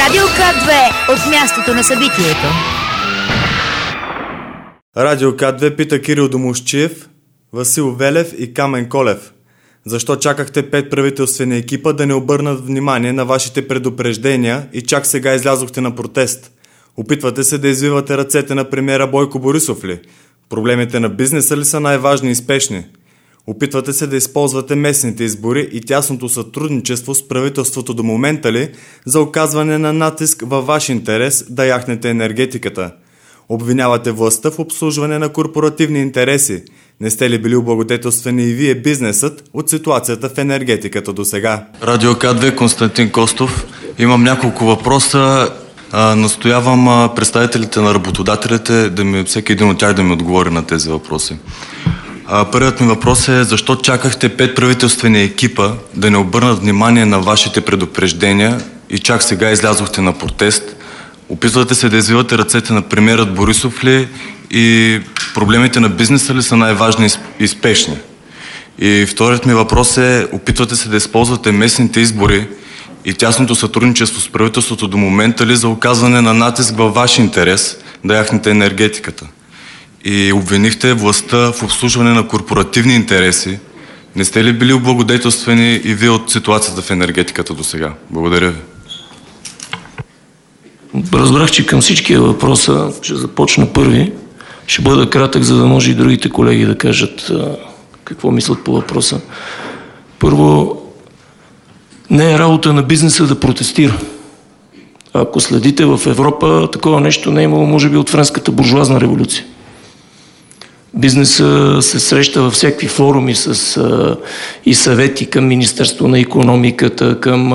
Радио К2 от мястото на събитието. Радио К2 пита Кирил Домусчиев, Васил Велев и Камен Колев. Защо чакахте 5 правителствени екипа да не обърнат внимание на вашите предупреждения и чак сега излязохте на протест? Опитвате се да извивате ръцете на премиера Бойко Борисов ли? Проблемите на бизнеса ли са най-важни и спешни? Опитвате се да използвате местните избори и тясното сътрудничество с правителството до момента ли за оказване на натиск във ваш интерес да яхнете енергетиката? Обвинявате властта в обслужване на корпоративни интереси. Не сте ли били облагодетелствани и вие бизнесът от ситуацията в енергетиката до сега? Радио К2, Константин Костов. Имам няколко въпроса. Настоявам представителите на работодателите, всеки един от тях да ми отговори на тези въпроси. Първият ми въпрос е: защо чакахте 5 правителствени екипа да не обърнат внимание на вашите предупреждения и чак сега излязохте на протест? Опитвате се да извивате ръцете на премиерът Борисов ли и проблемите на бизнеса ли са най-важни и спешни? И вторият ми въпрос е: опитвате се да използвате местните избори и тясното сътрудничество с правителството до момента ли за оказване на натиск във ваш интерес да яхнете енергетиката? И обвинихте властта в обслужване на корпоративни интереси. Не сте ли били облагодетелствани и вие от ситуацията в енергетиката до сега? Благодаря ви. Разбрах, че към всички въпроса ще започна първи. Ще бъда кратък, за да може и другите колеги да кажат какво мислят по въпроса. Първо, не е работа на бизнеса да протестира. Ако следите в Европа, такова нещо не е имало, може би, от френската буржуазна революция. Бизнесът се среща във всякакви форуми и съвети към Министерство на икономиката,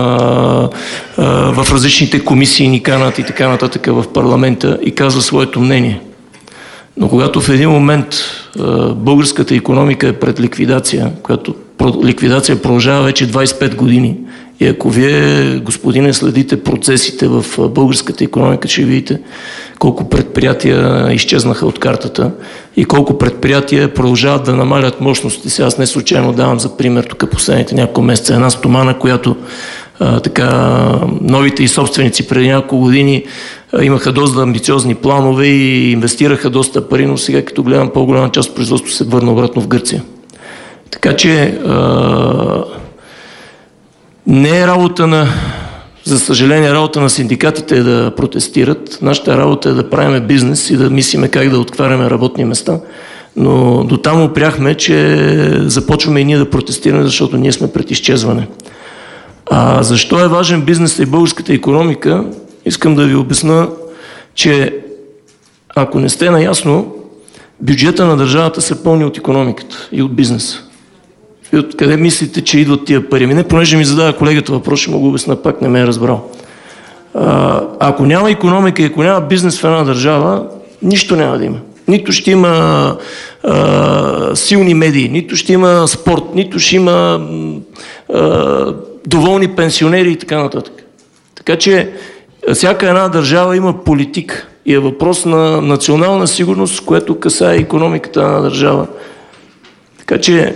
в различните комисии ни канат и така нататък в парламента и казва своето мнение. Но когато в един момент българската икономика е пред ликвидация, която ликвидация продължава вече 25 години, и ако вие, господине, следите процесите в българската икономика, ще видите колко предприятия изчезнаха от картата и колко предприятия продължават да намалят мощностите си. Аз не случайно давам за пример тук последните няколко месеца една стомана, която новите и собственици преди няколко години имаха доста амбициозни планове и инвестираха доста пари, но сега като гледам, по-голяма част от производството се върна обратно в Гърция. Така че не е работа за съжаление, работа на синдикатите е да протестират. Нашата работа е да правим бизнес и да мислиме как да отваряме работни места. Но до там опряхме, че започваме и ние да протестираме, защото ние сме пред изчезване. Защо е важен бизнесът и българската икономика? Искам да ви обясна, че ако не сте наясно, бюджета на държавата се пълни от икономиката и от бизнеса. И откъде мислите, че идват тия пари? Не, понеже ми задава колегата въпрос, ще му го обясна, пак не ме е разбрал. Ако няма икономика и ако няма бизнес в една държава, нищо няма да има. Нито ще има силни медии, нито ще има спорт, нито ще има доволни пенсионери и така нататък. Така че всяка една държава има политика и е въпрос на национална сигурност, което касае икономиката на държава. Така че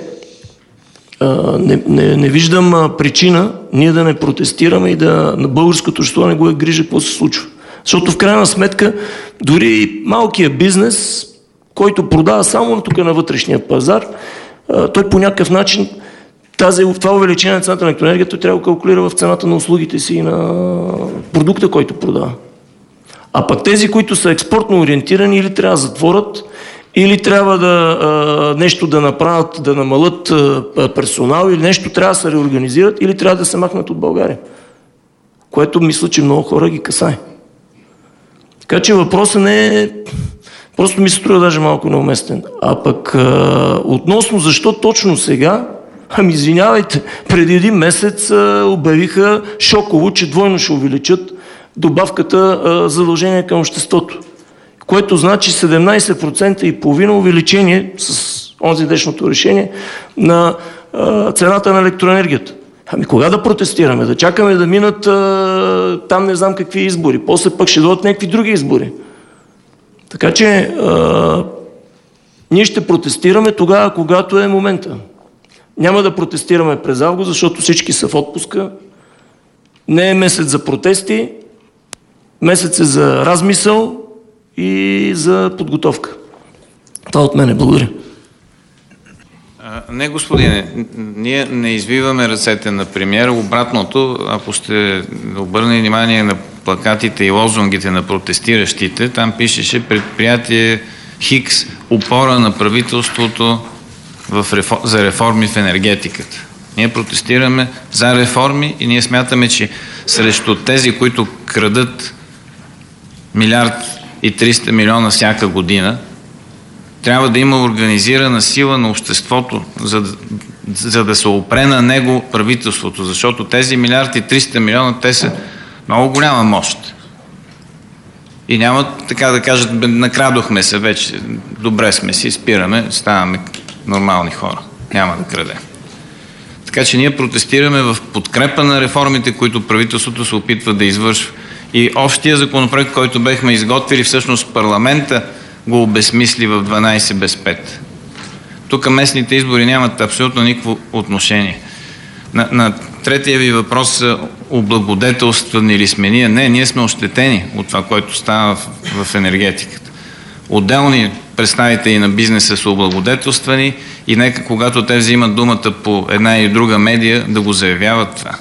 не виждам причина ние да не протестираме и на българското общество не го е грижа какво се случва. Защото в крайна сметка дори малкият бизнес, който продава само тук на вътрешния пазар, той по някакъв начин това увеличение на цената на електроенергията трябва да калкулира в цената на услугите си и на продукта, който продава. А пък тези, които са експортно ориентирани, или трябва да затворят, или трябва нещо да направят, да намалят персонал, или нещо трябва да се реорганизират, или трябва да се махнат от България. Което мисля, че много хора ги касае. Така че въпросът не е... Просто ми се струва даже малко неуместен. А пък относно защо точно сега, извинявайте, преди един месец обявиха шоково, че двойно ще увеличат добавката задължение към обществото. Което значи 17% и половина увеличение с онзи днешното решение на цената на електроенергията. Кога да протестираме? Да чакаме да минат там не знам какви избори. После пък ще дойдат някакви други избори. Така че ние ще протестираме тогава, когато е момента. Няма да протестираме през август, защото всички са в отпуска. Не е месец за протести. месец е за размисъл и за подготовка. Това от мене. Благодаря. Не, господине, ние не извиваме ръцете на премиера. Обратното, ако сте обърнали внимание на плакатите и лозунгите на протестиращите, там пишеше предприятие Хикс, опора на правителството за реформи в енергетиката. Ние протестираме за реформи и ние смятаме, че срещу тези, които крадат 1 300 милиона всяка година, трябва да има организирана сила на обществото, за да се опре на него правителството, защото тези 1 300 милиона, те са много голяма мощ. И няма така да кажат, накрадохме се вече, добре сме си, спираме, ставаме нормални хора. Няма да крадем. Така че ние протестираме в подкрепа на реформите, които правителството се опитва да извършва. И общия законопроект, който бехме изготвили, всъщност парламента го обезмисли в 12 без 5. Тук местните избори нямат абсолютно никакво отношение. На третия ви въпрос, облагодетелствани ли сме ние? Не, ние сме ощетени от това, което става в енергетиката. Отделни представители на бизнеса са облагодетелствани и нека когато те взимат думата по една или друга медия да го заявяват това.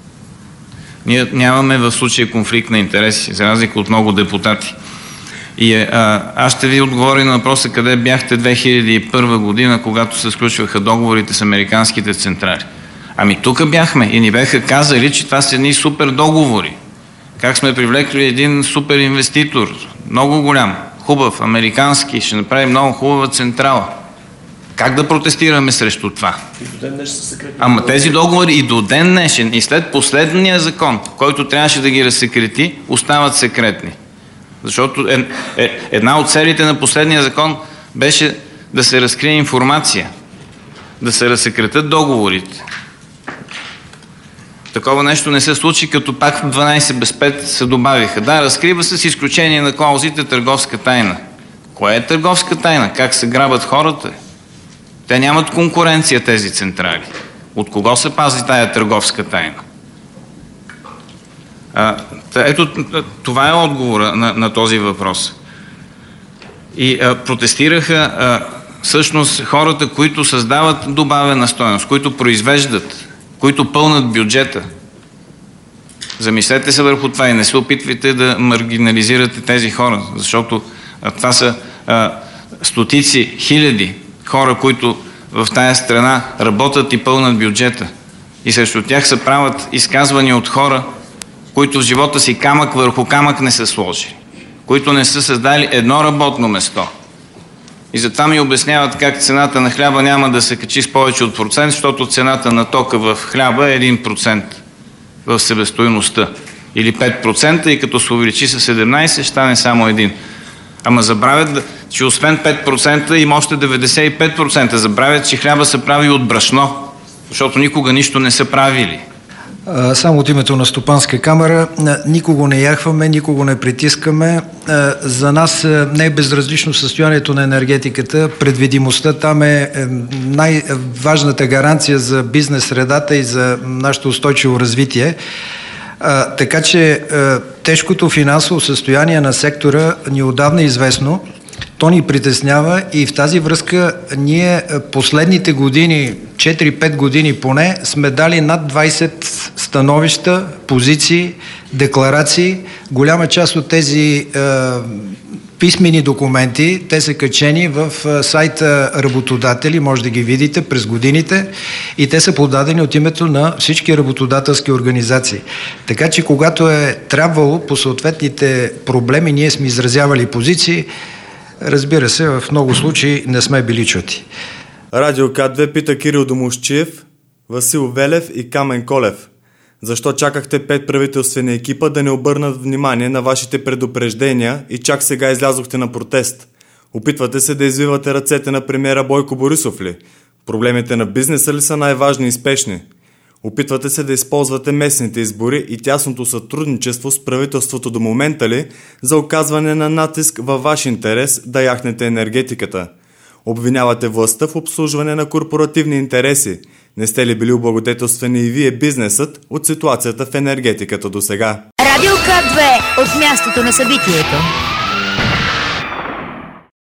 Ние нямаме в случая конфликт на интереси, за разлика от много депутати. И аз ще ви отговоря на въпроса къде бяхте 2001 година, когато се сключваха договорите с американските централи. Ами тук бяхме и ни бяха казали, че това са едни супер договори. Как сме привлекли един супер инвеститор, много голям, хубав, американски, ще направи много хубава централа. Как да протестираме срещу това? Ама тези договори и до ден днешен, и след последния закон, който трябваше да ги разсекрети, остават секретни. Защото една от целите на последния закон беше да се разкрие информация, да се разсекретят договорите. Такова нещо не се случи, като пак в 12 без 5 се добавиха. Да, разкрива се с изключение на клаузите търговска тайна. Кое е търговска тайна? Как се грабят хората? Те нямат конкуренция, тези централи. От кого се пази тая търговска тайна? Ето, това е отговора на този въпрос. И протестираха всъщност хората, които създават добавена стойност, които произвеждат, които пълнат бюджета. Замислете се върху това и не се опитвайте да маргинализирате тези хора, защото това са стотици, хиляди хора, които в тая страна работят и пълнат бюджета. И срещу тях се правят изказвания от хора, които в живота си камък върху камък не са сложили, които не са създали едно работно место. И затова ми обясняват как цената на хляба няма да се качи с повече от процент, защото цената на тока в хляба е 1% в себестойността. Или 5% и като се увеличи с 17, ще стане само 1%. Ама забравят, че освен 5% има още 95%. Забравят, че хляба се прави от брашно, защото никога нищо не са правили. Само от името на Стопанска камара, никого не яхваме, никого не притискаме. За нас не е безразлично състоянието на енергетиката. Предвидимостта там е най-важната гаранция за бизнес средата и за нашето устойчиво развитие. Така че тежкото финансово състояние на сектора ни отдавна е известно. То ни притеснява и в тази връзка ние последните години, 4-5 години поне, сме дали над 20 становища, позиции, декларации. Голяма част от тези писмени документи, те са качени в сайта работодатели, може да ги видите през годините и те са подадени от името на всички работодателски организации. Така че когато е трябвало по съответните проблеми, ние сме изразявали позиции. Разбира се, в много случаи не сме били чути. Радио К2 пита Кирил Домусчиев, Васил Велев и Камен Колев. Защо чакахте 5 правителствени екипа да не обърнат внимание на вашите предупреждения и чак сега излязохте на протест? Опитвате се да извивате ръцете на премиера Бойко Борисов ли? Проблемите на бизнеса ли са най-важни и спешни? Опитвате се да използвате местните избори и тясното сътрудничество с правителството до момента ли за оказване на натиск във ваш интерес да яхнете енергетиката? Обвинявате властта в обслужване на корпоративни интереси. Не сте ли били облагодетелствени и вие бизнесът от ситуацията в енергетиката до сега? Радио К2 от мястото на събитието.